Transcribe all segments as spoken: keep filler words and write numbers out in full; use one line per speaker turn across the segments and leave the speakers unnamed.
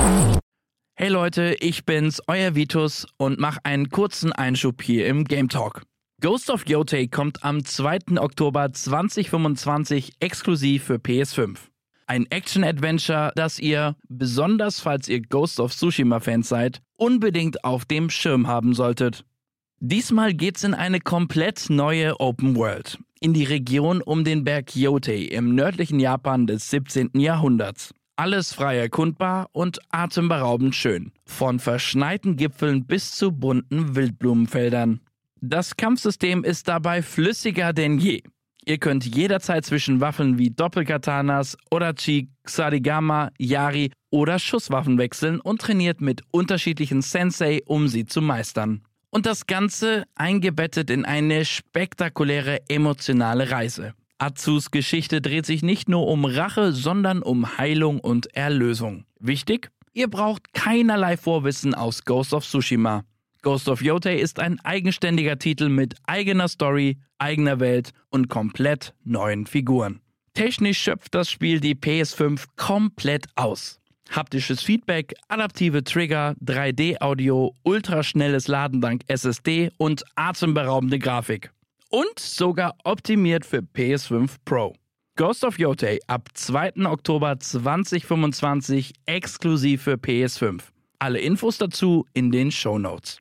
Hey Leute, ich bin's, euer Vitus und mach einen kurzen Einschub hier im Game Talk. Ghost of Yotei kommt am zweiten Oktober zweitausendfünfundzwanzig exklusiv für P S fünf. Ein Action-Adventure, das ihr, besonders falls ihr Ghost of Tsushima-Fans seid, unbedingt auf dem Schirm haben solltet. Diesmal geht's in eine komplett neue Open World, in die Region um den Berg Yotei im nördlichen Japan des siebzehnten Jahrhunderts. Alles frei erkundbar und atemberaubend schön, von verschneiten Gipfeln bis zu bunten Wildblumenfeldern. Das Kampfsystem ist dabei flüssiger denn je. Ihr könnt jederzeit zwischen Waffen wie Doppelkatanas, Odachi, Ksarigama, Yari oder Schusswaffen wechseln und trainiert mit unterschiedlichen Sensei, um sie zu meistern. Und das Ganze eingebettet in eine spektakuläre emotionale Reise. Atsus Geschichte dreht sich nicht nur um Rache, sondern um Heilung und Erlösung. Wichtig? Ihr braucht keinerlei Vorwissen aus Ghost of Tsushima. Ghost of Yotei ist ein eigenständiger Titel mit eigener Story, eigener Welt und komplett neuen Figuren. Technisch schöpft das Spiel die P S fünf komplett aus. Haptisches Feedback, adaptive Trigger, drei D Audio, ultraschnelles Laden dank S S D und atemberaubende Grafik. Und sogar optimiert für P S fünf Pro. Ghost of Yotei ab zweiten Oktober zweitausendfünfundzwanzig exklusiv für P S fünf. Alle Infos dazu in den Shownotes.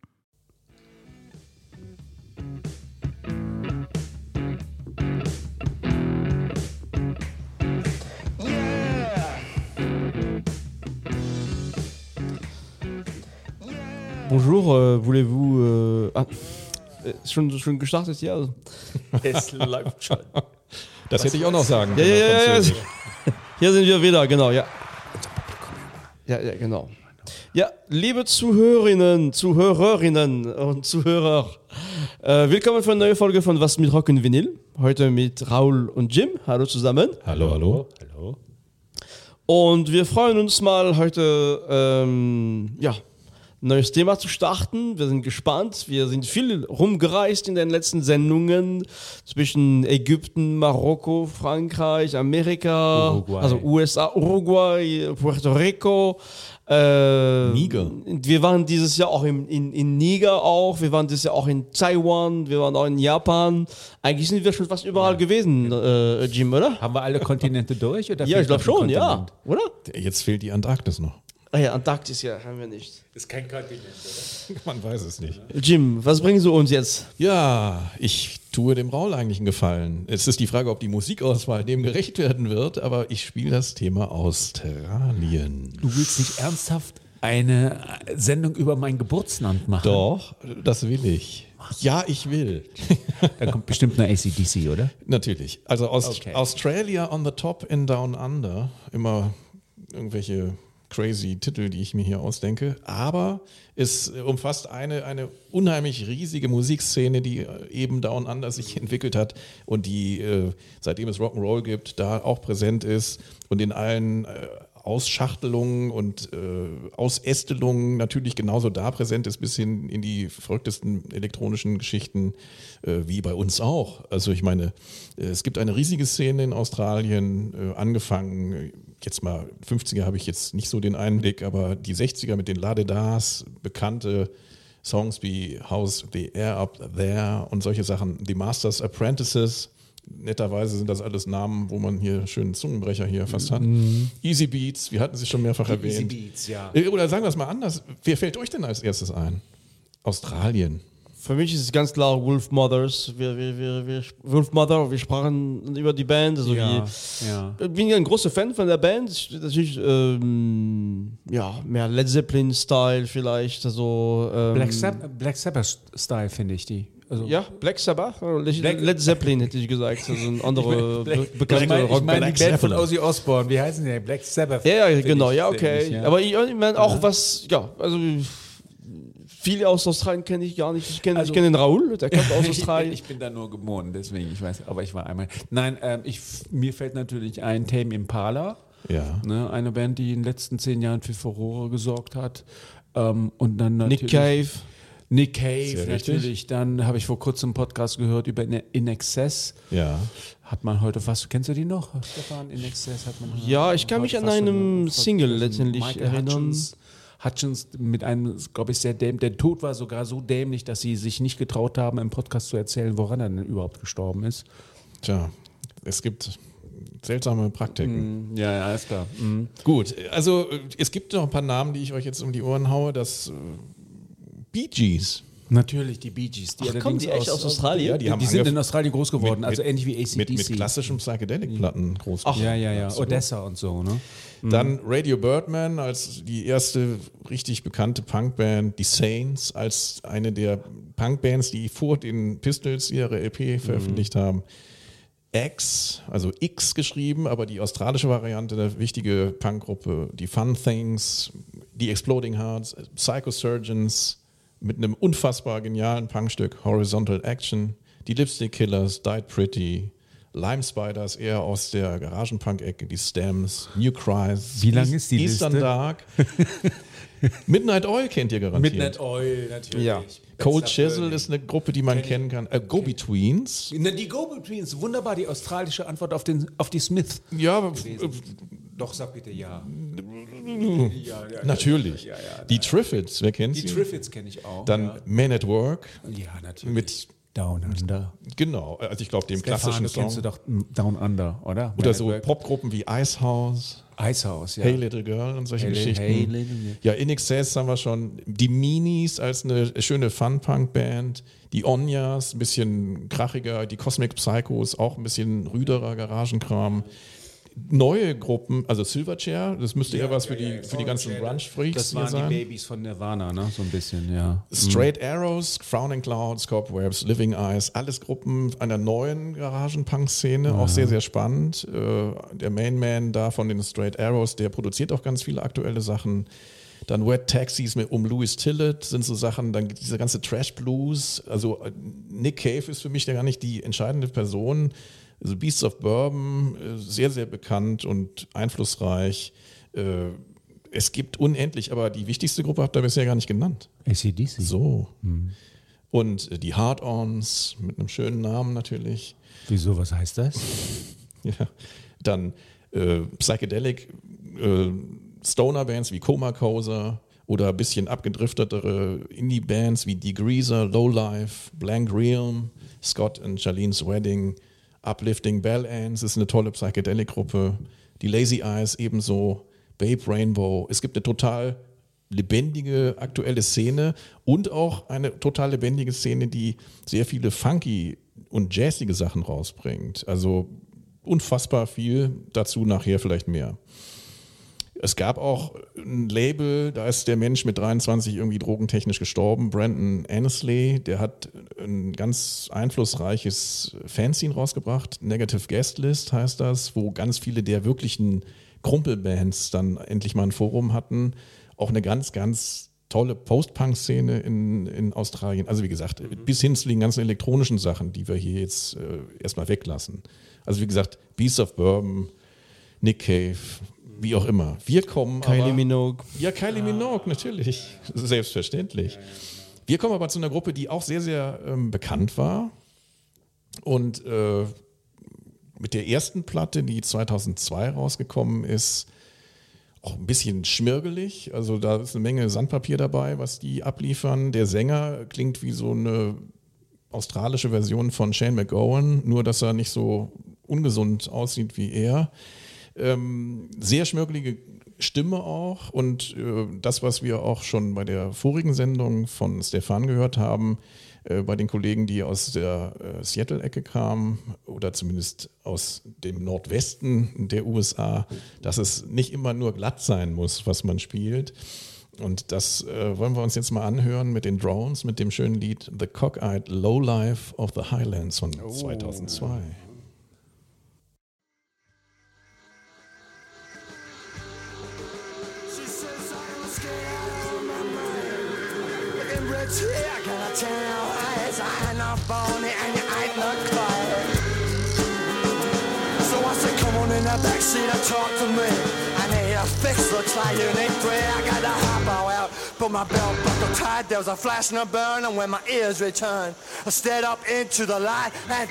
Bonjour, euh, voulez-vous... Euh, ah, schon, schon gestartet, ja?
Es läuft schon.
Das hätte ich auch noch sagen
Ja,
können.
ja,
auf
ja, ja.
Französisch.
Hier sind wir wieder, genau, ja. Ja, ja, genau. Ja, liebe Zuhörerinnen, Zuhörerinnen und Zuhörer, äh, willkommen für eine neue Folge von Was mit Rock und Vinyl. Heute mit Raul und Jim. Hallo zusammen.
Hallo, hallo.
Hallo.
Und wir freuen uns mal heute, ähm, ja, ein neues Thema zu starten. Wir sind gespannt. Wir sind viel rumgereist in den letzten Sendungen zwischen Ägypten, Marokko, Frankreich, Amerika,
Uruguay.
also U S A, Uruguay, Puerto Rico. Äh,
Niger.
Wir waren dieses Jahr auch in, in, in Niger auch. Wir waren dieses Jahr auch in Taiwan. Wir waren auch in Japan. Eigentlich sind wir schon fast überall gewesen, äh, Jim, oder?
Haben wir alle Kontinente durch? Oder
Ja, ich
fehlt
glaube
noch ein
schon, ja.
Kontinent?
Oder?
Jetzt fehlt die Antarktis noch.
Ah ja, Antarktis, ja, haben wir nicht.
Ist kein Kontinent, oder?
Man weiß es nicht.
Jim, was bringen Sie uns jetzt?
Ja, ich tue dem Raul eigentlich einen Gefallen. Es ist die Frage, ob die Musikauswahl dem gerecht werden wird, aber ich spiele das Thema Australien.
Du willst nicht ernsthaft eine Sendung über mein Geburtsland machen?
Doch, das will ich. Ja, ich will.
Da kommt bestimmt eine A C D C, oder?
Natürlich. Also Aust-
Okay.
Australia on the top in Down Under. Immer irgendwelche crazy Titel, die ich mir hier ausdenke. Aber es umfasst eine, eine unheimlich riesige Musikszene, die eben Down Under sich entwickelt hat und die, äh, seitdem es Rock'n'Roll gibt, da auch präsent ist und in allen äh, Ausschachtelungen und äh, Ausästelungen natürlich genauso da präsent ist, bis hin in die verrücktesten elektronischen Geschichten, äh, wie bei uns auch. Also ich meine, äh, es gibt eine riesige Szene in Australien, äh, angefangen, äh, jetzt mal fünfziger habe ich jetzt nicht so den Einblick, aber die sechziger mit den Ladedas, bekannte Songs wie How's the Air Up There und solche Sachen, The Masters Apprentices. Netterweise sind das alles Namen, wo man hier schönen Zungenbrecher hier fast hat. Mhm. Easy Beats, wir hatten sie schon mehrfach erwähnt.
Easy Beats, ja.
Oder sagen wir es mal anders, wer fällt euch denn als erstes ein? Australien.
Für mich ist es ganz klar Wolf Mothers. Wir, wir, wir, wir, Wolf Mother, wir sprachen über die Band. Also
Ja,
wie,
ja.
Ich bin ja ein großer Fan von der Band. Ich- Natürlich ähm, ja, mehr Led Zeppelin-Style vielleicht. Also, ähm,
Black, Sab- Black Sabbath-Style finde ich die. Also
Ja, Black Sabbath? Led,
Black-
Led Zeppelin hätte ich gesagt. Also ein andere be bekannte
ich meine ich
Rockband.
mein, die
Black
Band von
Sabbath.
Ozzy Osbourne, wie heißen die denn? Black Sabbath.
Ja, ja,
finde
genau,
ich,
ja,
finde
okay.
ich, ja.
Aber ich, ich meine auch was, ja, also viele aus Australien kenne ich gar nicht. Ich kenne
Also-
ich kenn den Raul, der kommt aus Australien.
Ich bin da nur geboren, deswegen, ich weiß, aber ich war einmal. Nein, ähm, ich, mir fällt natürlich ein Tame Impala,
Ja.
ne, eine Band, die in den letzten zehn Jahren für Furore gesorgt hat. Ähm, und dann natürlich,
Nick Cave.
Nick Cave
Sehr
natürlich.
richtig.
Dann habe ich vor kurzem einen Podcast gehört über In Excess.
Ja.
Hat man heute fast, kennst du die noch, Stefan? In Excess hat man
Ja, ich kann
heute
mich an
fast
einem
von-
Single
von
letztendlich
Michael
erinnern.
Hutchins, Hutchins mit einem, glaube ich, sehr dämlich. Der Tod war sogar so dämlich, dass sie sich nicht getraut haben, im Podcast zu erzählen, woran er denn überhaupt gestorben ist.
Tja, es gibt seltsame Praktiken.
Ja, ja, ist klar. Mhm.
Gut, also äh, es gibt noch ein paar Namen, die ich euch jetzt um die Ohren haue. Das äh, Bee Gees.
Natürlich, die Bee Gees. Die
Ach, kommen die echt aus Australien?
Ja, die,
Die,
haben
die sind
angef-
in Australien groß geworden,
mit-
also
mit-
ähnlich wie A C
mit,
D C.
mit klassischen Psychedelic-Platten groß geworden.
Ja, ja, ja.
Absolut.
Odessa und so, ne?
Dann Radio Birdman als die erste richtig bekannte Punkband, die Saints als eine der Punkbands, die vor den Pistols ihre L P veröffentlicht haben. X, also X geschrieben, aber die australische Variante, eine wichtige Punkgruppe, die Fun Things, die Exploding Hearts, Psychosurgeons mit einem unfassbar genialen Punkstück, Horizontal Action, die Lipstick Killers, Died Pretty, Lime Spiders eher aus der Garagenpunk-Ecke, die Stems, New Cries,
Wie lang ist die
Eastern
Liste?
Dark. Midnight Oil kennt ihr garantiert.
Midnight Oil, natürlich.
Ja.
Cold
Bester
Chisel
Burning.
ist eine Gruppe, die man
Kenn ich.
kennen kann. Äh, Go-Betweens.
Na, die Go-Betweens, wunderbar, die australische Antwort auf, den, auf die Smith.
Ja, aber, äh,
Doch, sag bitte ja. ja, ja
natürlich.
Ja, ja,
die Triffids, wer kennt
Die
sie?
Triffids kenne ich auch.
Dann
ja.
Men at Work.
ja, natürlich.
Mit,
Down Under.
genau, also ich glaube dem
Stefan,
klassischen
du kennst du
Song.
doch mm, Down Under, oder?
Oder
Man
so
at Work.
Popgruppen wie Icehouse,
Icehouse, ja.
Hey Little Girl und solche
Hey,
Geschichten.
Hey, Little Girl.
Ja, In Excess haben wir schon. Die Minis als eine schöne Fun-Punk-Band. Die Onyas, ein bisschen krachiger. Die Cosmic Psychos, auch ein bisschen rüderer Garagenkram. Neue Gruppen, also Silverchair, das müsste eher was für die, für die ganzen Grunge-Freaks
Das
hier
waren
sein.
die Babys von Nirvana, ne? So ein bisschen, ja.
Straight Arrows, Frowning Clouds, Cobwebs, Living Eyes, alles Gruppen einer neuen Garagenpunk-Szene, auch sehr, sehr spannend. Äh, der Mainman da von den Straight Arrows, der produziert auch ganz viele aktuelle Sachen. Dann Wet Taxis mit, um Louis Tillett sind so Sachen, dann dieser ganze Trash Blues. Also äh, Nick Cave ist für mich da gar nicht die entscheidende Person. Also Beasts of Bourbon, äh, sehr, sehr bekannt und einflussreich. Äh, es gibt unendlich, aber die wichtigste Gruppe habt ihr bisher gar nicht genannt.
A C D C.
So. Und äh, die Hard-Ons mit einem schönen Namen natürlich.
Wieso, was heißt das?
Ja. Dann äh, Psychedelic äh, Stoner-Bands wie Coma Coser oder ein bisschen abgedriftetere Indie-Bands wie Degreaser, Lowlife, Blank Realm, Scott and Charlene's Wedding, Uplifting Bell Ants ist eine tolle Psychedelic-Gruppe. Die Lazy Eyes ebenso, Babe Rainbow. Es gibt eine total lebendige aktuelle Szene und auch eine total lebendige Szene, die sehr viele funky und jazzige Sachen rausbringt. Also unfassbar viel, dazu nachher vielleicht mehr. Es gab auch ein Label, da ist der Mensch mit dreiundzwanzig irgendwie drogentechnisch gestorben, Brandon Annesley, der hat ein ganz einflussreiches Fanzine rausgebracht, Negative Guest List heißt das, wo ganz viele der wirklichen Krumpelbands dann endlich mal ein Forum hatten. Auch eine ganz, ganz tolle Post-Punk-Szene in, in Australien. Also wie gesagt, mhm. bis hin zu den ganzen elektronischen Sachen, die wir hier jetzt äh, erstmal weglassen. Also wie gesagt, Beasts of Bourbon, Nick Cave, wie auch immer. Wir kommen
Kylie
aber,
Minogue.
Ja, Kylie Minogue, natürlich. Selbstverständlich. Wir kommen aber zu einer Gruppe, die auch sehr, sehr ähm, bekannt war. Und äh, mit der ersten Platte, die zweitausendzwei rausgekommen ist, auch ein bisschen schmirgelig. Also da ist eine Menge Sandpapier dabei, was die abliefern. Der Sänger klingt wie so eine australische Version von Shane McGowan, nur dass er nicht so ungesund aussieht wie er. Ähm, sehr schmirgelige Stimme auch und äh, das, was wir auch schon bei der vorigen Sendung von Stefan gehört haben, äh, bei den Kollegen, die aus der äh, Seattle-Ecke kamen oder zumindest aus dem Nordwesten der U S A, dass es nicht immer nur glatt sein muss, was man spielt. Und das äh, wollen wir uns jetzt mal anhören mit den Drones, mit dem schönen Lied The Cockeyed Lowlife of the Highlands von oh. zweitausendzwei.
Here, can I tell you eyes? I ain't not bony and you ain't not quiet. So I said, come on in the backseat and talk to me. And here your fix looks like you need three. I gotta hop out, but my belt buckle tied. There was a flash and a burn, and when my ears returned, I stared up into the light and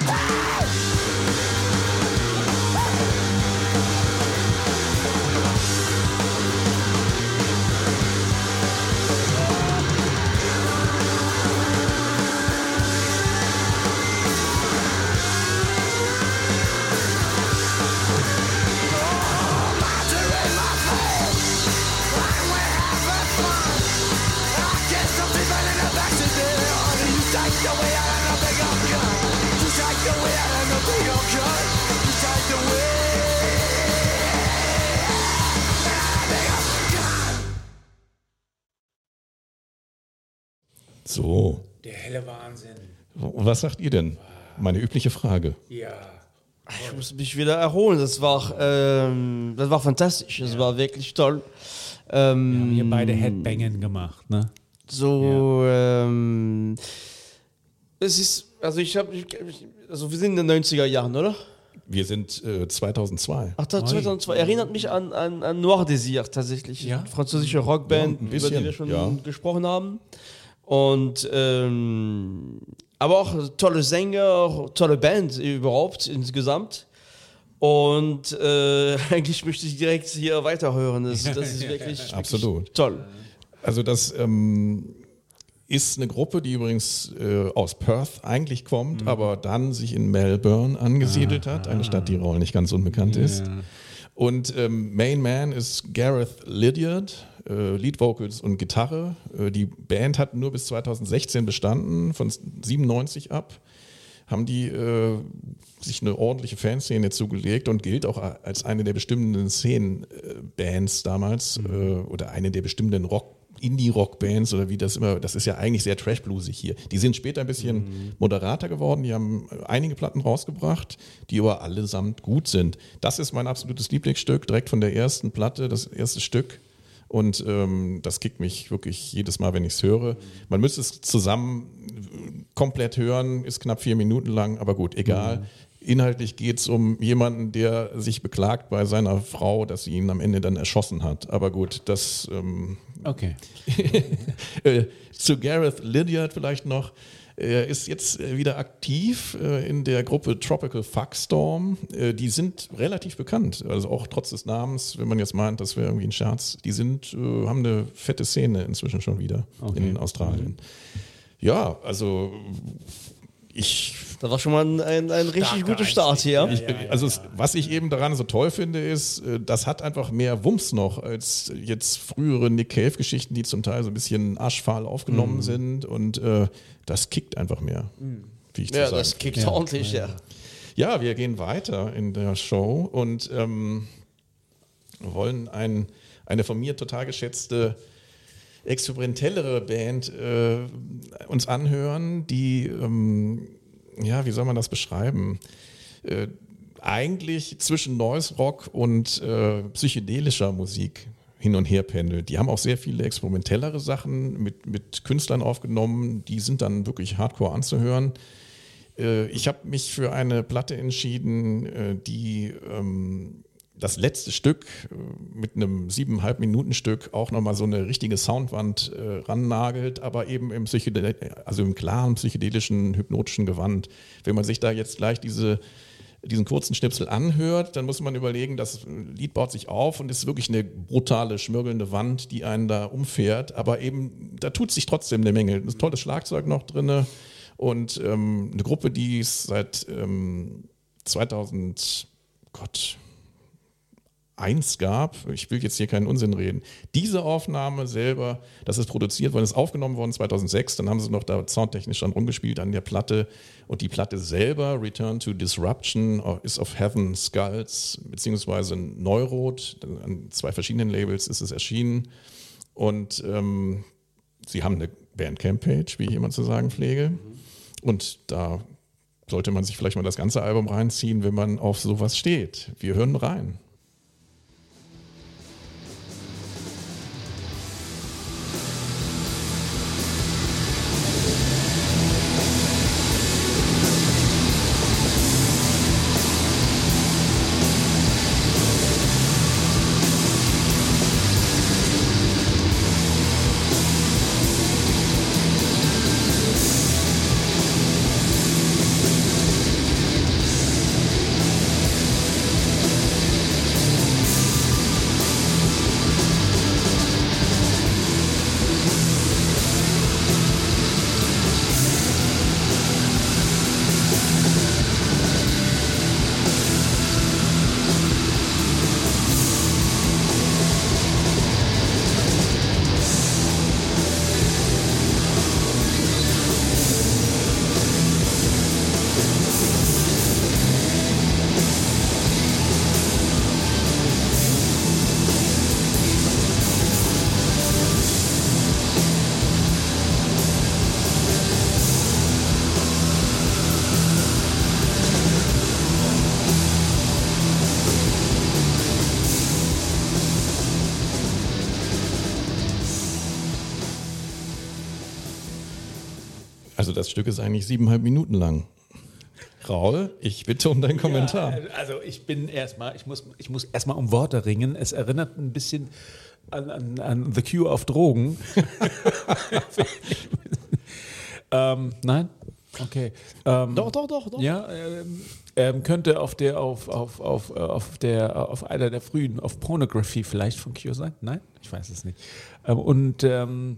take the way out of the big old gun. You take the way out of the big old gun. You take the way out of the big old gun.
So.
Der helle Wahnsinn.
Was sagt ihr denn? Meine übliche Frage.
Ja.
Ich muss mich wieder erholen. Das war, ähm, das war fantastisch. Das ja. war wirklich toll. Ähm,
Wir haben hier beide Headbangen gemacht, ne?
So, ja. ähm, es ist, also ich habe, also wir sind in den neunziger Jahren, oder?
Wir sind äh, zweitausendzwei.
Ach, zweitausendzwei. Erinnert mich an, an, an Noir Désir tatsächlich.
Ja?
Französische Rockband,
Ja, ein bisschen,
über die wir schon
ja.
gesprochen haben. Und, ähm, aber auch tolle Sänger, tolle Band überhaupt insgesamt. Und äh, eigentlich möchte ich direkt hier weiterhören. Das, das ist wirklich, wirklich
Absolut.
toll.
Also das ähm, ist eine Gruppe, die übrigens äh, aus Perth eigentlich kommt, mhm. aber dann sich in Melbourne angesiedelt ah, hat, eine ah. Stadt, die auch nicht ganz unbekannt ja. ist. Und ähm, Main Man ist Gareth Lydiard, äh, Lead Vocals und Gitarre. Äh, die Band hat nur bis zweitausendsechzehn bestanden, von siebenundneunzig ab. Haben die äh, sich eine ordentliche Fanszene zugelegt und gilt auch als eine der bestimmenden Szenen-Bands damals mhm. äh, oder eine der bestimmenden Rock- Indie-Rock-Bands oder wie das immer, das ist ja eigentlich sehr trash-bluesig hier. Die sind später ein bisschen mhm. moderater geworden, die haben einige Platten rausgebracht, die aber allesamt gut sind. Das ist mein absolutes Lieblingsstück, direkt von der ersten Platte, das erste Stück. Und ähm, das kickt mich wirklich jedes Mal, wenn ich es höre. Man müsste es zusammen komplett hören, ist knapp vier Minuten lang, aber gut, egal. Mhm. Inhaltlich geht es um jemanden, der sich beklagt bei seiner Frau, dass sie ihn am Ende dann erschossen hat. Aber gut, das... Ähm,
okay.
Zu Gareth Lydiard vielleicht noch. Er ist jetzt wieder aktiv in der Gruppe Tropical Fuckstorm. Die sind relativ bekannt, also auch trotz des Namens, wenn man jetzt meint, das wäre irgendwie ein Scherz. Die sind, haben eine fette Szene inzwischen schon wieder okay. in Australien. Ja, also ich...
Das war schon mal ein, ein, ein richtig guter Start hier.
Ich, also es, was ich eben daran so toll finde, ist, das hat einfach mehr Wumms noch als jetzt frühere Nick Cave-Geschichten, die zum Teil so ein bisschen aschfahl aufgenommen mhm. sind und äh, das kickt einfach mehr, wie ich
Ja,
zu sagen.
das kickt
ja.
ordentlich, ja.
Ja, wir gehen weiter in der Show und ähm, wollen ein, eine von mir total geschätzte experimentellere Band äh, uns anhören, die ähm, ja, wie soll man das beschreiben? Äh, eigentlich zwischen Noise Rock und äh, psychedelischer Musik hin und her pendelt. Die haben auch sehr viele experimentellere Sachen mit, mit Künstlern aufgenommen, die sind dann wirklich hardcore anzuhören. Äh, ich habe mich für eine Platte entschieden, äh, die ähm, das letzte Stück äh, mit einem siebeneinhalb Minuten Stück auch nochmal so eine richtige Soundwand äh, rannagelt, aber eben im, Psychedel- also im klaren psychedelischen, hypnotischen Gewand. Wenn man sich da jetzt gleich diese, diesen kurzen Schnipsel anhört, dann muss man überlegen, das Lied baut sich auf und ist wirklich eine brutale, schmirgelnde Wand, die einen da umfährt, aber eben, da tut sich trotzdem eine Menge. Ein tolles Schlagzeug noch drin und ähm, eine Gruppe, die es seit ähm, zweitausend, Gott, eins gab, ich will jetzt hier keinen Unsinn reden, diese Aufnahme selber, das ist produziert worden, ist aufgenommen worden zweitausendsechs, dann haben sie noch da soundtechnisch dann rumgespielt an der Platte und die Platte selber, Return to Disruption, ist auf Heaven Skulls beziehungsweise Neurot, an zwei verschiedenen Labels ist es erschienen und ähm, sie haben eine Bandcamp-Page, wie ich immer zu sagen pflege und da sollte man sich vielleicht mal das ganze Album reinziehen, wenn man auf sowas steht. Wir hören rein. Also das Stück ist eigentlich siebeneinhalb Minuten lang. Raul, ich bitte um deinen Kommentar.
Ja, also ich bin erstmal, ich muss, ich muss erstmal um Worte ringen. Es erinnert ein bisschen an, an, an The Cure auf Drogen. ähm, nein? Okay. Ähm,
Doch, doch, doch, doch.
Ja, ähm, ähm, könnte auf der, auf, auf, auf, auf der, auf einer der frühen, auf Pornography vielleicht von Cure sein? Nein? Ich weiß es nicht. Ähm, und ähm,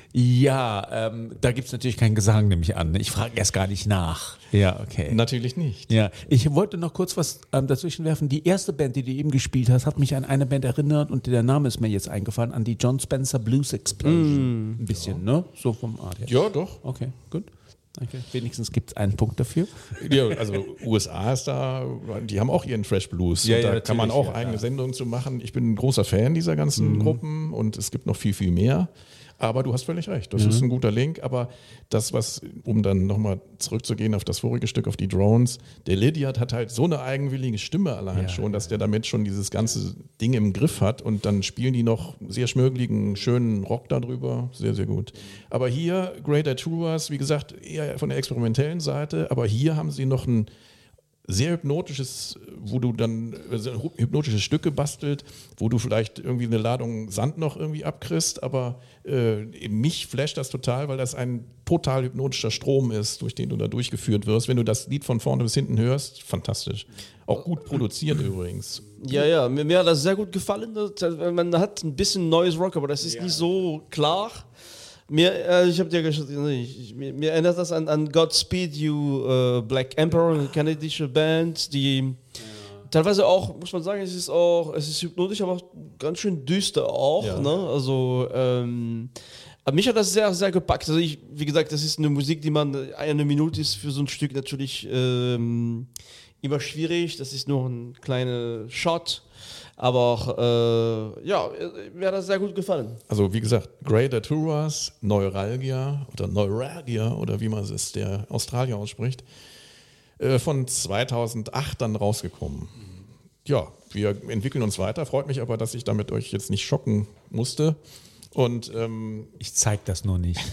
ja, ähm, da gibt es natürlich keinen Gesang, nehme ich an. Ich frage erst gar nicht nach. Ja, okay.
Natürlich nicht.
Ja, ich wollte noch kurz was ähm, dazwischen werfen. Die erste Band, die du eben gespielt hast, hat mich an eine Band erinnert und der Name ist mir jetzt eingefallen, an die John Spencer Blues Explosion. Mm, Ein bisschen, ja. Ne? So vom Art her.
Ja, doch.
Okay, gut. Okay. Wenigstens gibt es einen Punkt dafür.
Ja, also U S A ist da, die haben auch ihren Fresh Blues.
Ja,
und da
ja,
kann man auch
ja,
eigene
ja.
Sendungen zu machen. Ich bin ein großer Fan dieser ganzen mhm. Gruppen und es gibt noch viel, viel mehr. Aber du hast völlig recht, das mhm. ist ein guter Link. Aber das, was, um dann nochmal zurückzugehen auf das vorige Stück, auf die Drones, der Lydiard hat halt so eine eigenwillige Stimme allein
ja,
schon, dass der damit schon dieses ganze Ding im Griff hat und dann spielen die noch sehr schmögligen, schönen Rock darüber. Sehr, sehr gut. Aber hier, Greater Truers, wie gesagt, eher von der experimentellen Seite, aber hier haben sie noch ein sehr hypnotisches, wo du dann also ein hypnotisches Stück gebastelt, wo du vielleicht irgendwie eine Ladung Sand noch irgendwie abkriegst, aber äh, mich flasht das total, weil das ein total hypnotischer Strom ist, durch den du da durchgeführt wirst. Wenn du das Lied von vorne bis hinten hörst, fantastisch. Auch gut produziert übrigens.
Ja, ja, mir, mir hat das sehr gut gefallen. Man hat ein bisschen neues Rock, aber das ist ja. nicht so klar. Mir, äh, ich habe dir gesagt, ich, mir, mir erinnert das an, an Godspeed You äh, Black Emperor, eine kanadische Band, die ja. teilweise auch, muss man sagen, es ist auch, es ist hypnotisch, aber auch ganz schön düster auch. Ja. Ne? Also, ähm, aber mich hat das sehr, sehr gepackt. Also ich, wie gesagt, das ist eine Musik, die man, eine Minute ist für so ein Stück natürlich ähm, immer schwierig. Das ist nur ein kleiner Shot. Aber auch, äh, ja, mir hat das sehr gut gefallen.
Also wie gesagt, Greater Truers, Neuralgia oder Neuralgia oder wie man es der Australier ausspricht, äh, von zweitausendacht dann rausgekommen. Ja, wir entwickeln uns weiter. Freut mich aber, dass ich damit euch jetzt nicht schocken musste. Und ähm,
ich zeig das nur nicht.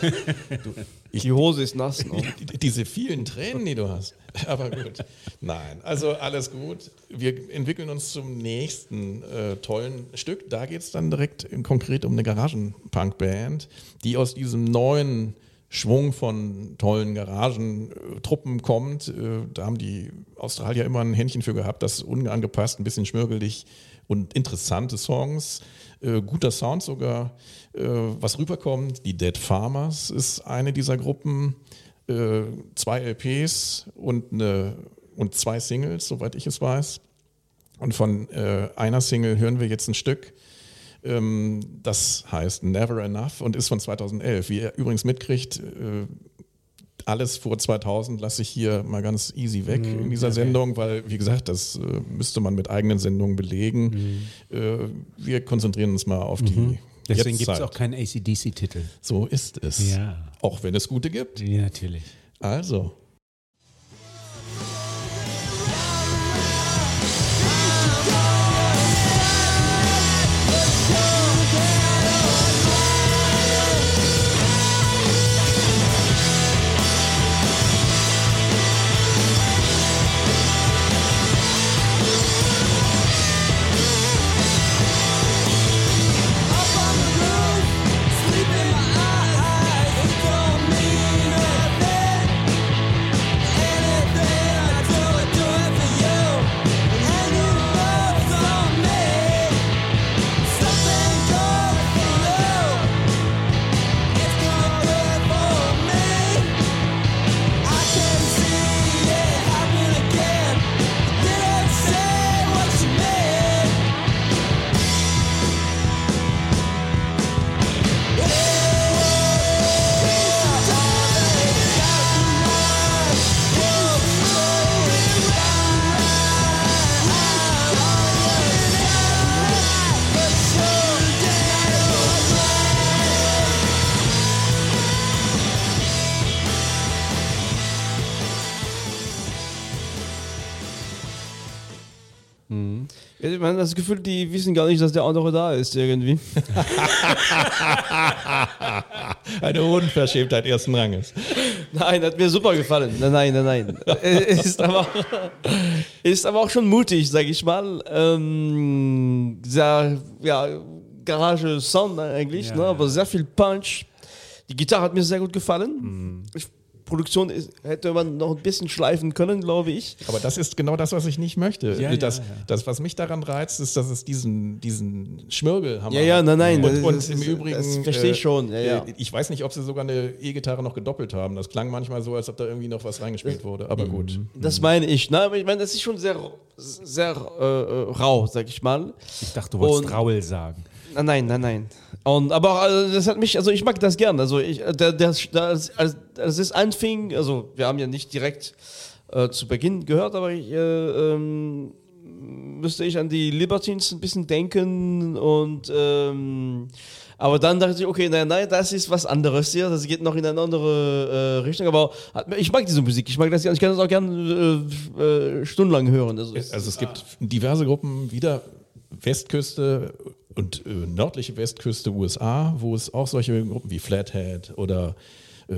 du, ich, die Hose ist nass. Noch.
Diese vielen Tränen, die du hast. Aber gut. Nein, also alles gut. Wir entwickeln uns zum nächsten äh, tollen Stück. Da geht es dann direkt konkret um eine Garagen-Punk-Band, die aus diesem neuen Schwung von tollen Garagentruppen kommt. Äh, da haben die Australier immer ein Händchen für gehabt, das unangepasst, ein bisschen schmürgelig und interessante Songs. Äh, guter Sound sogar, äh, was rüberkommt. Die Dead Farmers ist eine dieser Gruppen. Äh, zwei L Ps und, eine, und zwei Singles, soweit ich es weiß. Und von äh, einer Single hören wir jetzt ein Stück. Ähm, das heißt Never Enough und ist von zweitausendelf. Wie ihr übrigens mitkriegt, äh, alles vor zweitausend lasse ich hier mal ganz easy weg mhm, in dieser okay. Sendung, weil, wie gesagt, das äh, müsste man mit eigenen Sendungen belegen. Mhm. Äh, wir konzentrieren uns mal auf die
mhm. Deswegen gibt es auch keinen A C D C-Titel.
So ist es.
Ja.
Auch wenn es gute gibt.
Ja, natürlich.
Also.
Ich meine, das Gefühl, die wissen gar nicht, dass der andere da ist, irgendwie.
Eine Unverschämtheit ersten Ranges.
Nein, hat mir super gefallen. Nein, nein, nein, nein. ist, aber, ist aber auch schon mutig, sag ich mal. Ähm, sehr, ja, Garage-Sound eigentlich,
Ja,
ne?
ja.
Aber sehr viel Punch. Die Gitarre hat mir sehr gut gefallen.
Mhm.
Ich, Produktion ist, hätte man noch ein bisschen schleifen können, glaube ich.
Aber das ist genau das, was ich nicht möchte.
Ja,
das,
ja, ja.
das, was mich daran reizt, ist, dass es diesen, diesen Schmirgelhammer
Ja, ja, nein, nein.
Und,
das,
und
das,
im
das,
Übrigen.
Das verstehe ich schon. Ja, ja.
Äh, ich weiß nicht, ob sie sogar eine E-Gitarre noch gedoppelt haben. Das klang manchmal so, als ob da irgendwie noch was reingespielt wurde. Aber gut.
Das meine ich. Ne? Aber ich meine, das ist schon sehr, sehr äh, äh, rau, sag ich mal.
Ich dachte, du wolltest
Und-
Raul sagen.
Nein, nein, nein, nein. Und, aber also, das hat mich, also ich mag das gern. Also ich, der, der, das, als, als es anfing, also wir haben ja nicht direkt äh, zu Beginn gehört, aber ich, äh, ähm, müsste ich an die Libertines ein bisschen denken und ähm, aber dann dachte ich, okay, nein, nein, das ist was anderes hier, das geht noch in eine andere äh, Richtung, aber hat, ich mag diese Musik, ich mag das, ich kann das auch gern äh, äh, stundenlang hören. Also, es-
Also es gibt diverse Gruppen, wieder Westküste und äh, nördliche Westküste U S A, wo es auch solche Gruppen wie Flathead oder äh,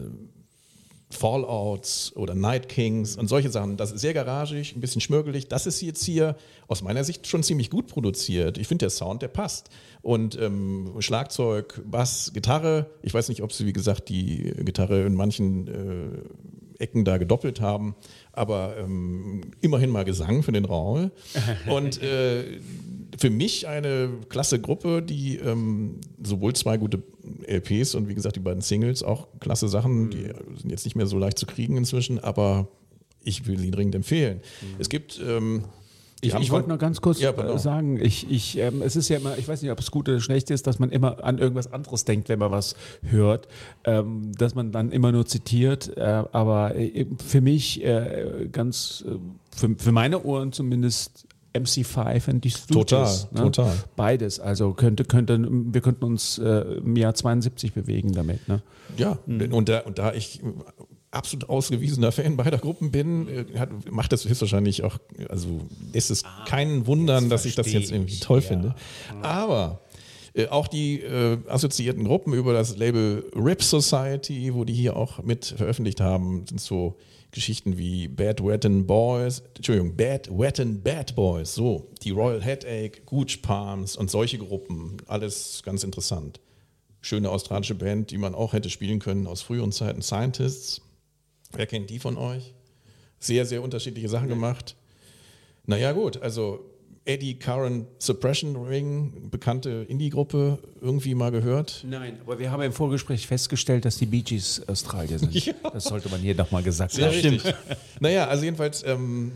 Fallouts oder Night Kings und solche Sachen. Das ist sehr garagig, ein bisschen schmörgelig. Das ist jetzt hier aus meiner Sicht schon ziemlich gut produziert. Ich finde, der Sound, der passt. Und ähm, Schlagzeug, Bass, Gitarre. Ich weiß nicht, ob sie, wie gesagt, die Gitarre in manchen äh, Ecken da gedoppelt haben, aber ähm, immerhin mal Gesang für den Raul. Und äh, für mich eine klasse Gruppe, die ähm, sowohl zwei gute L Ps und wie gesagt die beiden Singles, auch klasse Sachen, die sind jetzt nicht mehr so leicht zu kriegen inzwischen, aber ich will sie dringend empfehlen. Es gibt ähm, die
Ich,
haben
ich
von-
wollte noch ganz kurz
Ja,
äh,
pardon.
sagen, ich, ich, ähm, es ist ja immer, ich weiß nicht, ob es gut oder schlecht ist, dass man immer an irgendwas anderes denkt, wenn man was hört, ähm, dass man dann immer nur zitiert, äh, aber äh, für mich äh, ganz, äh, für, für meine Ohren zumindest M C fünf und die Stooges.
Total, total.
Beides, also könnte, könnte, wir könnten uns äh, im Jahr zweiundsiebzig bewegen damit. Ne?
Ja, und, da, und da ich absolut ausgewiesener Fan beider Gruppen bin, äh, hat, macht das höchstwahrscheinlich auch, also ist es kein Wundern, dass ich das
verstehe
jetzt irgendwie
ich,
toll
ja.
finde. Aber äh, auch die äh, assoziierten Gruppen über das Label Rip Society, wo die hier auch mit veröffentlicht haben, sind so Geschichten wie Bad Wettin' Boys, Entschuldigung, Bad Wettin' Bad Boys, so, die Royal Headache, Gooch Palms und solche Gruppen, alles ganz interessant. Schöne australische Band, die man auch hätte spielen können aus früheren Zeiten, Scientists. Wer kennt die von euch? Sehr, sehr unterschiedliche Sachen gemacht. Naja gut, also Eddie Curran Suppression Ring, bekannte Indie-Gruppe, irgendwie mal gehört.
Nein, aber wir haben im Vorgespräch festgestellt, dass die Bee Gees Australier sind.
Ja.
Das sollte man hier nochmal gesagt
Sehr
haben.
richtig. Naja, also jedenfalls, ähm,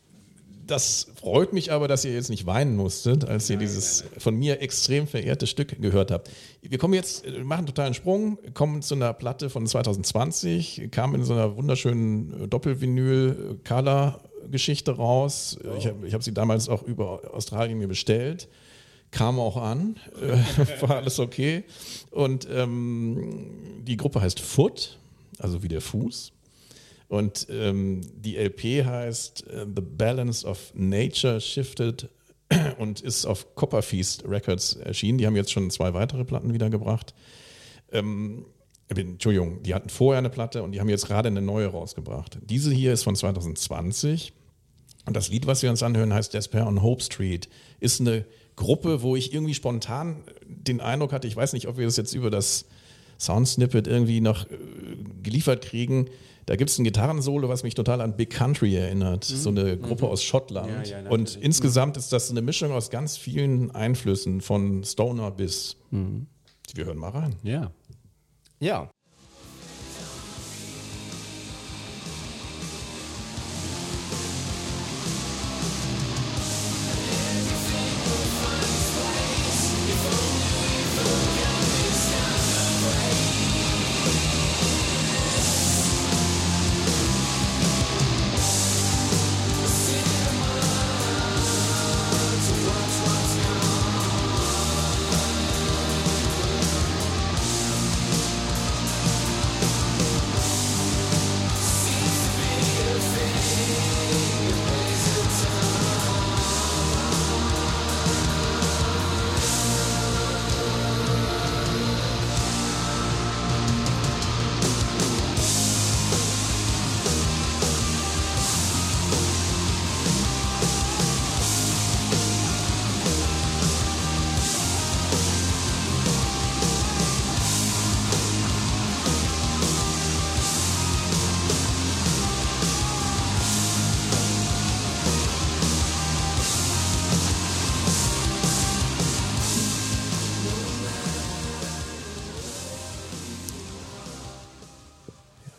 das freut mich aber, dass ihr jetzt nicht weinen musstet, als ihr dieses von mir extrem verehrte Stück gehört habt. Wir kommen jetzt, wir machen einen totalen Sprung, kommen zu einer Platte von zwanzig zwanzig, kam in so einer wunderschönen Doppelvinyl-Color-Geschichte raus. Ich habe ich hab sie damals auch über Australien mir bestellt. Kam auch an, äh, war alles okay. Und ähm, die Gruppe heißt Foot, also wie der Fuß. Und ähm, die L P heißt äh, The Balance of Nature Shifted und ist auf Copperfeast Records erschienen. Die haben jetzt schon zwei weitere Platten wiedergebracht. Ähm, Entschuldigung, die hatten vorher eine Platte und die haben jetzt gerade eine neue rausgebracht. Diese hier ist von zwanzig zwanzig und das Lied, was wir uns anhören, heißt Despair on Hope Street. Ist eine Gruppe, wo ich irgendwie spontan den Eindruck hatte, ich weiß nicht, ob wir das jetzt über das Soundsnippet irgendwie noch äh, geliefert kriegen. Da gibt es ein Gitarrensolo, was mich total an Big Country erinnert. Mhm. So eine Gruppe mhm. aus Schottland. Ja, ja, und insgesamt ist das eine Mischung aus ganz vielen Einflüssen, von Stoner bis. Mhm. Wir hören mal rein.
Ja.
Ja.
What's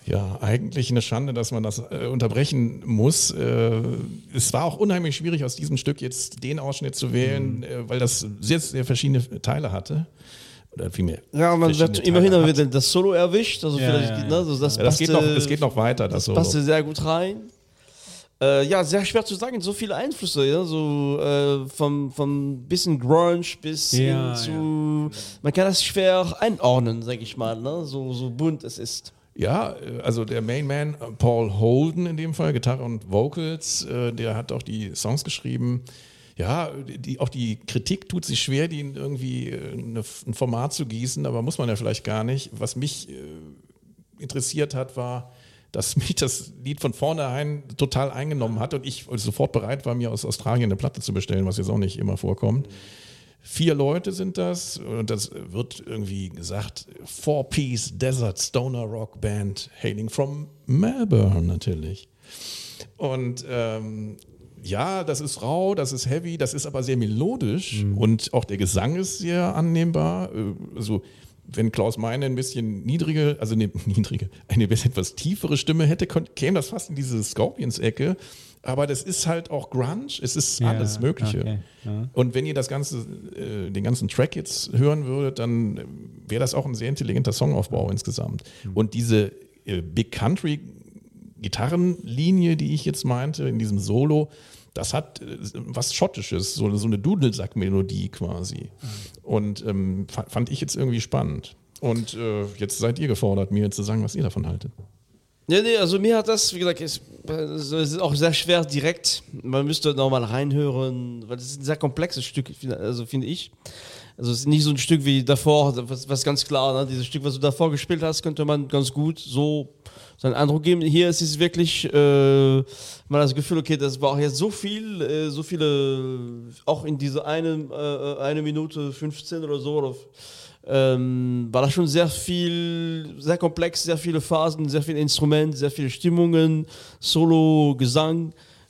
Ja, eigentlich eine Schande, dass man das äh, unterbrechen muss. Äh, es war auch unheimlich schwierig, aus diesem Stück jetzt den Ausschnitt zu wählen, mhm. äh, weil das sehr, sehr verschiedene Teile hatte. Oder vielmehr.
Ja, man wird immerhin wieder das Solo erwischt. Also
ja,
vielleicht,
ja, ja.
Ne, also das,
Ja, das,
passte,
geht noch, das geht noch weiter. Das,
das
Solo.
passte sehr gut rein. Äh, ja, sehr schwer zu sagen, so viele Einflüsse, ja, so äh, vom, vom bisschen Grunge bis
Ja,
hin zu, man kann das schwer einordnen, sag ich mal, ne? so, so bunt es ist.
Ja, also der Mainman, Paul Holden in dem Fall, Gitarre und Vocals, äh, der hat auch die Songs geschrieben. Ja, die, auch die Kritik tut sich schwer, die in irgendwie eine, ein Format zu gießen, aber muss man ja vielleicht gar nicht. Was mich äh, interessiert hat, war, dass mich das Lied von vornherein total eingenommen hat und ich sofort bereit war, mir aus Australien eine Platte zu bestellen, was jetzt auch nicht immer vorkommt. Vier Leute sind das und das wird irgendwie gesagt, Four-Piece Desert Stoner Rock Band, hailing from Melbourne natürlich. Und ähm, ja, das ist rau, das ist heavy, das ist aber sehr melodisch mhm. und auch der Gesang ist sehr annehmbar. Also wenn Klaus Meine ein bisschen niedrige, also eine niedrige, eine etwas tiefere Stimme hätte, käme das fast in diese Scorpions-Ecke. Aber das ist halt auch Grunge, es ist ja, alles Mögliche. Okay, ja. Und wenn ihr das ganze, äh, den ganzen Track jetzt hören würdet, dann wäre das auch ein sehr intelligenter Songaufbau insgesamt. Mhm. Und diese äh, Big Country Gitarrenlinie, die ich jetzt meinte, in diesem Solo, das hat äh, was Schottisches, so, so eine Dudelsack-Melodie quasi. Mhm. Und ähm, fand ich jetzt irgendwie spannend. Und äh, jetzt seid ihr gefordert, mir zu sagen, was ihr davon haltet.
Ja, nee, also mir hat das, wie gesagt, es, es ist auch sehr schwer direkt. Man müsste nochmal reinhören, weil es ist ein sehr komplexes Stück, also finde ich. Also es ist nicht so ein Stück wie davor, was, was ganz klar, ne? Dieses Stück, was du davor gespielt hast, könnte man ganz gut so seinen Eindruck geben. Hier ist es wirklich äh, mal das Gefühl, okay, das war auch jetzt so viel, äh, so viele, auch in diese eine, äh, eine Minute fünfzehn oder so, oder Ähm, war da schon sehr viel, sehr komplex, sehr viele Phasen, sehr viele Instrumente, sehr viele Stimmungen, Solo, Gesang.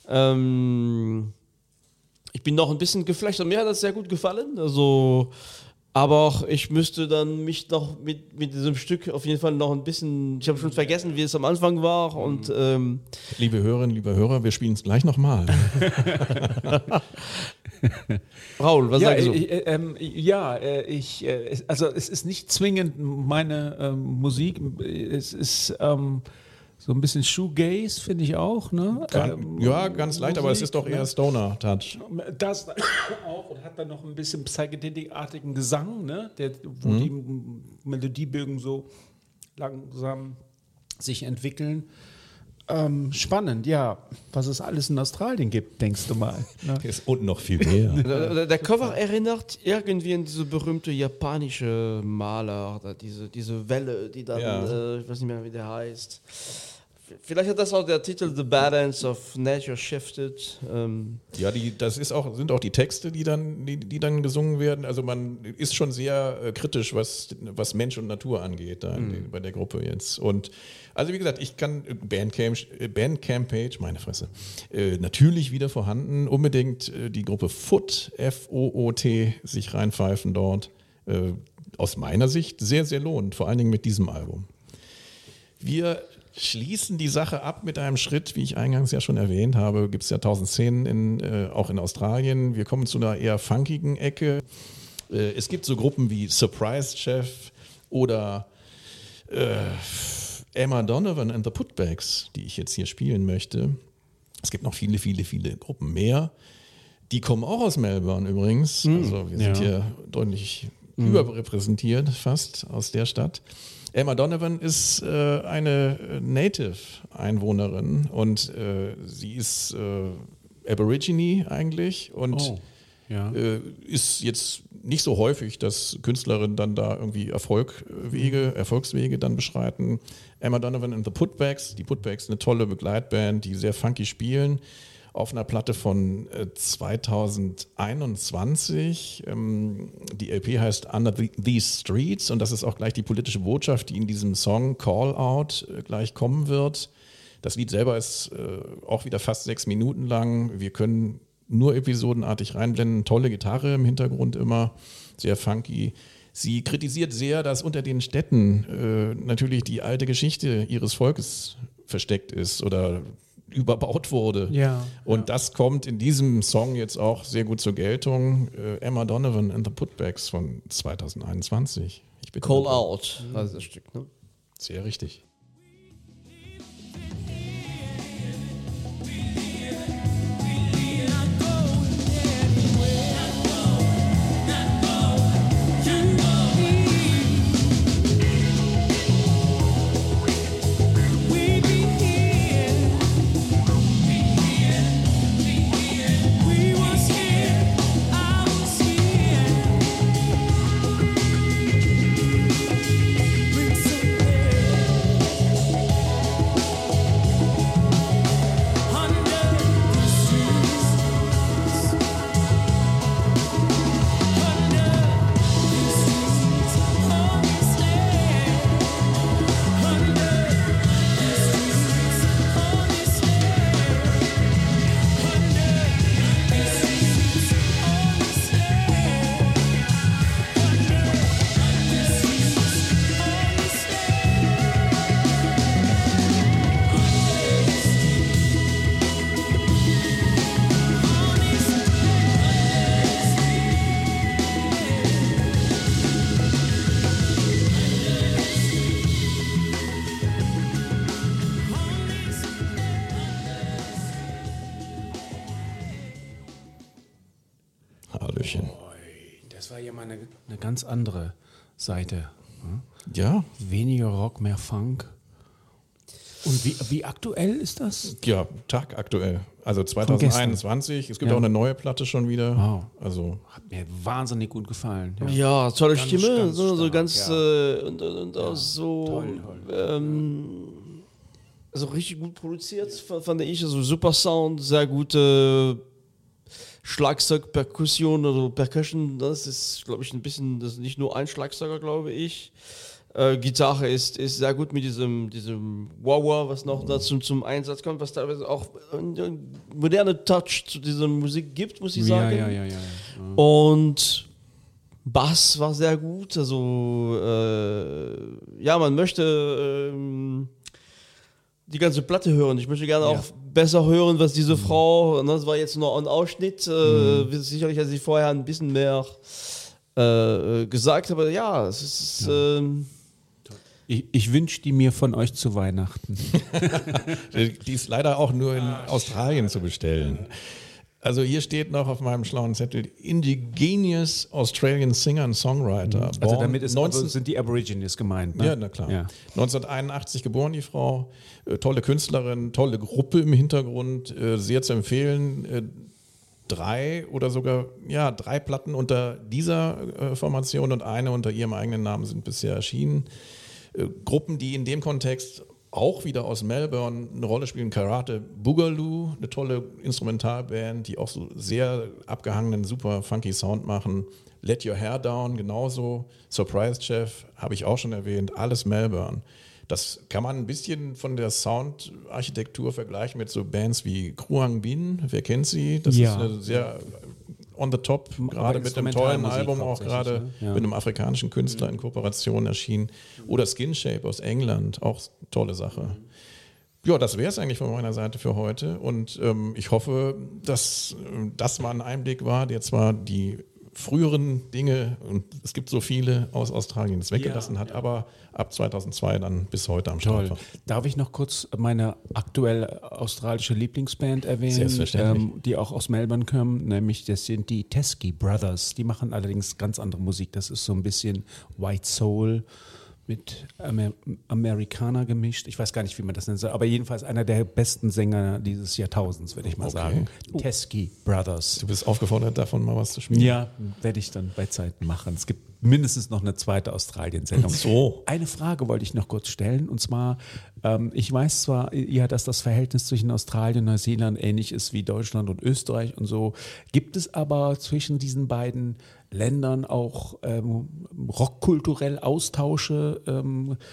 Ähm, ich bin noch ein bisschen geflasht und mir hat das sehr gut gefallen. Also, aber auch ich müsste dann mich noch mit, mit diesem Stück auf jeden Fall noch ein bisschen, ich habe schon vergessen, wie es am Anfang war. Und, ähm,
liebe Hörerinnen, liebe Hörer, wir spielen es gleich nochmal.
Raul, was
ja,
sagst du?
Ich, äh, ähm, ja, äh, ich, äh, also es ist nicht zwingend meine ähm, Musik, es ist ähm, so ein bisschen Shoegaze, finde ich auch. Ne?
Kann,
ähm,
ja, ganz leicht, Musik, aber es ist doch eher
ne?
Stoner-Touch.
Das auch und hat dann noch ein bisschen psychedelic-artigen Gesang, ne? Der, wo
mhm.
die Melodiebögen so langsam sich entwickeln. Ähm, spannend, ja. Was es alles in Australien gibt, denkst du mal. Ne?
Und noch viel mehr.
der, der Cover erinnert irgendwie an diese berühmte japanische Maler, diese, diese Welle, die dann, ja. äh, ich weiß nicht mehr, wie der heißt. Vielleicht hat das auch der Titel The Balance of Nature Shifted. Ähm.
Ja, die, das ist auch, sind auch die Texte, die dann, die, die dann gesungen werden. Also man ist schon sehr äh, kritisch, was, was Mensch und Natur angeht da mhm. in, bei der Gruppe jetzt. Und also wie gesagt, ich kann Bandcamp, Bandcamp-Page, meine Fresse, äh, natürlich wieder vorhanden. Unbedingt äh, die Gruppe Foot, F O O T, sich reinpfeifen dort. Äh, aus meiner Sicht sehr, sehr lohnend, vor allen Dingen mit diesem Album. Wir schließen die Sache ab mit einem Schritt, wie ich eingangs ja schon erwähnt habe, gibt es ja tausend Szenen in, äh, auch in Australien. Wir kommen zu einer eher funkigen Ecke. Äh, es gibt so Gruppen wie Surprise Chef oder äh, Emma Donovan and the Putbacks, die ich jetzt hier spielen möchte. Es gibt noch viele, viele, viele Gruppen mehr. Die kommen auch aus Melbourne übrigens. Mhm. Also wir sind ja. hier deutlich mhm. überrepräsentiert fast aus der Stadt. Emma Donovan ist äh, eine Native-Einwohnerin und äh, sie ist äh, Aborigine eigentlich und
oh, ja.
äh, ist jetzt nicht so häufig, dass Künstlerinnen dann da irgendwie Erfolgwege, mhm. Erfolgswege dann beschreiten. Emma Donovan and the Putbacks, die Putbacks, eine tolle Begleitband, die sehr funky spielen. Auf einer Platte von äh, zweitausendeinundzwanzig. Ähm, die L P heißt Under the, These Streets und das ist auch gleich die politische Botschaft, die in diesem Song Call Out äh, gleich kommen wird. Das Lied selber ist äh, auch wieder fast sechs Minuten lang. Wir können nur episodenartig reinblenden. Tolle Gitarre im Hintergrund immer, sehr funky. Sie kritisiert sehr, dass unter den Städten äh, natürlich die alte Geschichte ihres Volkes versteckt ist oder überbaut wurde.
Ja,
Und
ja.
das kommt in diesem Song jetzt auch sehr gut zur Geltung. Äh, Emma Donovan and the Putbacks von zwanzig einundzwanzig. Ich bitte
Call
mal.
Out, heißt das Stück, ne?
Sehr richtig. Hallöchen.
Das war ja mal eine, eine ganz andere Seite. Hm?
Ja,
Weniger Rock, mehr Funk. Und wie, wie aktuell ist das?
ja, tagaktuell. Also zwanzig einundzwanzig. Es gibt
Ja.
auch eine neue Platte schon wieder.
Wow.
Also
Hat mir wahnsinnig gut gefallen. Ja.
Ja, tolle
Ganz,
Stimme,
ganz
so, so
stark,
ganz
ja.
äh, und, und, und auch so
toll, toll.
Ähm, also richtig gut produziert, f- fand ich. Also super Sound, sehr gute Schlagzeug, Perkussion oder Percussion. Das ist, glaube ich, ein bisschen, das ist nicht nur ein Schlagzeuger, glaube ich. Äh, Gitarre ist, ist sehr gut mit diesem, diesem Wah-Wah, was noch dazu zum Einsatz kommt, was teilweise auch einen moderne Touch zu dieser Musik gibt, muss ich
Ja,
sagen.
ja, ja, ja, ja.
Und Bass war sehr gut. Also, äh, ja, man möchte ähm, die ganze Platte hören. Ich möchte gerne
Ja.
auch besser hören, was diese Frau, ne, das war jetzt nur ein Ausschnitt, äh,
Mhm.
sicherlich hat sie vorher ein bisschen mehr äh, gesagt, aber ja, es ist. Ähm,
Ich, ich wünsche die mir von euch zu Weihnachten.
die ist leider auch nur in Australien zu bestellen. Also hier steht noch auf meinem schlauen Zettel Indigenous Australian Singer and Songwriter.
Also
Born
damit ist,
neunzehn
sind die Aborigines gemeint, ne?
Ja, na klar.
Ja.
neunzehnhunderteinundachtzig geboren, die Frau. Äh, tolle Künstlerin, tolle Gruppe im Hintergrund. Äh, sehr zu empfehlen. Äh, drei oder sogar, ja, drei Platten unter dieser äh, Formation und eine unter ihrem eigenen Namen sind bisher erschienen. Äh, Gruppen, die in dem Kontext auch wieder aus Melbourne eine Rolle spielen. Karate Boogaloo, eine tolle Instrumentalband, die auch so sehr abgehangenen, super funky Sound machen. Let Your Hair Down genauso. Surprise Chef habe ich auch schon erwähnt. Alles Melbourne. Das kann man ein bisschen von der Soundarchitektur vergleichen mit so Bands wie Kruang Bin. Wer kennt sie? Das
Ja.
ist eine sehr on the top,
Aber
gerade mit einem tollen
Instrumentalmusik
Album auch
hauptsächlich,
gerade
ne? Ja.
mit einem afrikanischen Künstler in Kooperation erschienen. Oder Skin Shape aus England, auch tolle Sache. Ja, das wäre es eigentlich von meiner Seite für heute. Und ähm, ich hoffe, dass äh, das mal ein Einblick war, der zwar die früheren Dinge, und es gibt so viele aus Australien, das weggelassen
Ja,
hat, aber ab zweitausendzwei dann bis heute am Start
Toll.
war.
Darf ich noch kurz meine aktuell australische Lieblingsband erwähnen,
Selbstverständlich.
ähm, die auch aus Melbourne kommen, nämlich das sind die Teskey Brothers. Die machen allerdings ganz andere Musik. Das ist so ein bisschen White Soul mit Amer Amerikaner gemischt. Ich weiß gar nicht, wie man das nennt, aber jedenfalls einer der besten Sänger dieses Jahrtausends, würde ich mal
Okay.
sagen. Teskey Brothers.
Du bist aufgefordert, davon mal was zu spielen.
Ja, werde ich dann bei Zeit machen. Es gibt mindestens noch eine zweite Australien-Sendung.
So.
Eine Frage wollte ich noch kurz stellen. Und zwar, ähm, ich weiß zwar, ja, dass das Verhältnis zwischen Australien und Neuseeland ähnlich ist wie Deutschland und Österreich und so. Gibt es aber zwischen diesen beiden Ländern auch ähm, rockkulturell Austausche, ähm,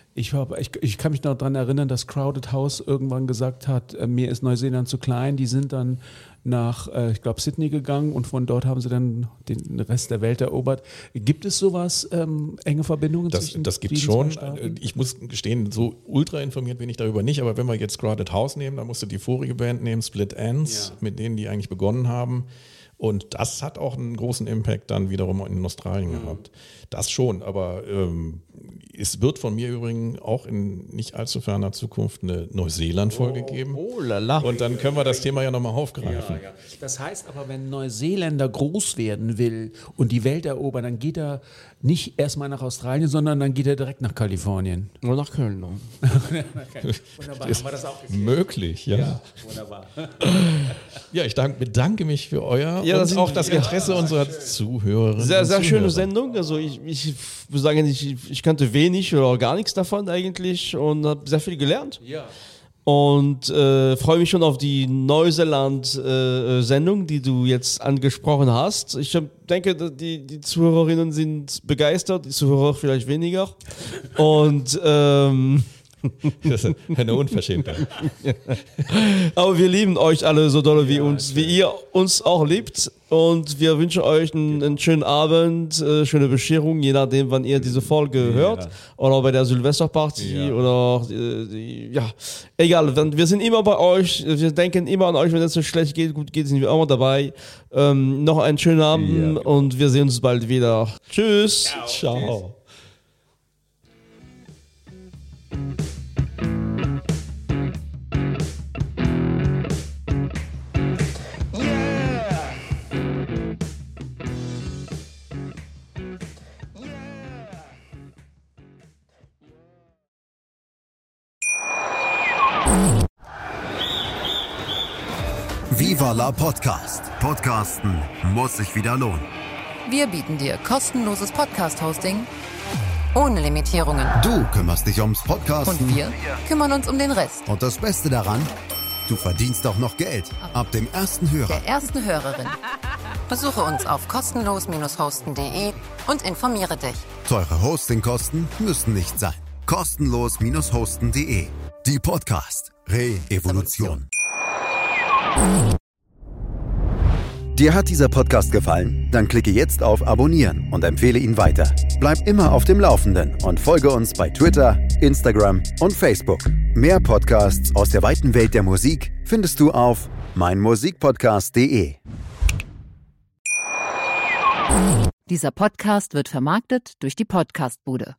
Ich, hab, ich, ich kann mich noch daran erinnern, dass Crowded House irgendwann gesagt hat, äh, mir ist Neuseeland zu klein. Die sind dann nach, äh, ich glaube, Sydney gegangen und von dort haben sie dann den Rest der Welt erobert. Gibt es sowas, ähm, enge Verbindungen
Das,
zwischen
das gibt
diesen
schon.
zwei Staaten?
Ich muss gestehen, so ultra informiert bin ich darüber nicht, aber wenn wir jetzt Crowded House nehmen, dann musst du die vorige Band nehmen, Split Ends,
Ja.
mit denen die eigentlich begonnen haben. Und das hat auch einen großen Impact dann wiederum in Australien
Mhm.
gehabt. Das schon, aber ähm, es wird von mir übrigens auch in nicht allzu ferner Zukunft eine Neuseeland-Folge geben.
Oh la la.
Und dann können wir das Thema ja nochmal aufgreifen.
Ja, ja. Das heißt aber, wenn Neuseeländer groß werden will und die Welt erobern, dann geht er nicht erstmal nach Australien, sondern dann geht er direkt nach Kalifornien.
Nur nach Köln. Ne?
Wunderbar, haben wir das auch geklärt.
Möglich, ja. Ja,
Wunderbar.
ich dank, bedanke mich für euer
Ja,
und
das sind-
auch das Interesse unserer Zuhörerinnen
Sehr,
und
sehr schöne
Zuhörer.
Sendung. Also ich, ich muss sagen, ich, ich kannte wenig oder gar nichts davon eigentlich und habe sehr viel gelernt.
Ja.
Und äh, freue mich schon auf die Neuseeland-Sendung, die du jetzt angesprochen hast. Ich hab, denke, dass die, die Zuhörerinnen sind begeistert, die Zuhörer vielleicht weniger. Und ähm,
Das ist eine Unverschämtheit.
aber wir lieben euch alle so doll wie uns, wie ihr uns auch liebt. Und wir wünschen euch einen, einen schönen Abend, äh, schöne Bescherung, je nachdem, wann ihr diese Folge hört. Oder bei der Silvesterparty
Ja.
oder äh, die, ja, egal. wenn- Wir sind immer bei euch. Wir denken immer an euch, wenn es so schlecht geht, gut geht, sind wir immer dabei. Ähm, noch einen schönen Abend
Ja.
und wir sehen uns bald wieder. Tschüss.
Ciao.
Viva la Podcast. Podcasten muss sich wieder lohnen.
Wir bieten dir kostenloses Podcast-Hosting ohne Limitierungen.
Du kümmerst dich ums Podcasten.
Und wir kümmern uns um den Rest.
Und das Beste daran, du verdienst auch noch Geld. Ab dem ersten Hörer.
Der ersten Hörerin. Besuche uns auf kostenlos hosten punkt de und informiere dich.
Teure Hostingkosten müssen nicht sein. kostenlos hosten punkt de. Die Podcast Re-Evolution. Dir hat dieser Podcast gefallen? Dann klicke jetzt auf Abonnieren und empfehle ihn weiter. Bleib immer auf dem Laufenden und folge uns bei Twitter, Instagram und Facebook. Mehr Podcasts aus der weiten Welt der Musik findest du auf meinmusikpodcast punkt de.
Dieser Podcast wird vermarktet durch die Podcastbude.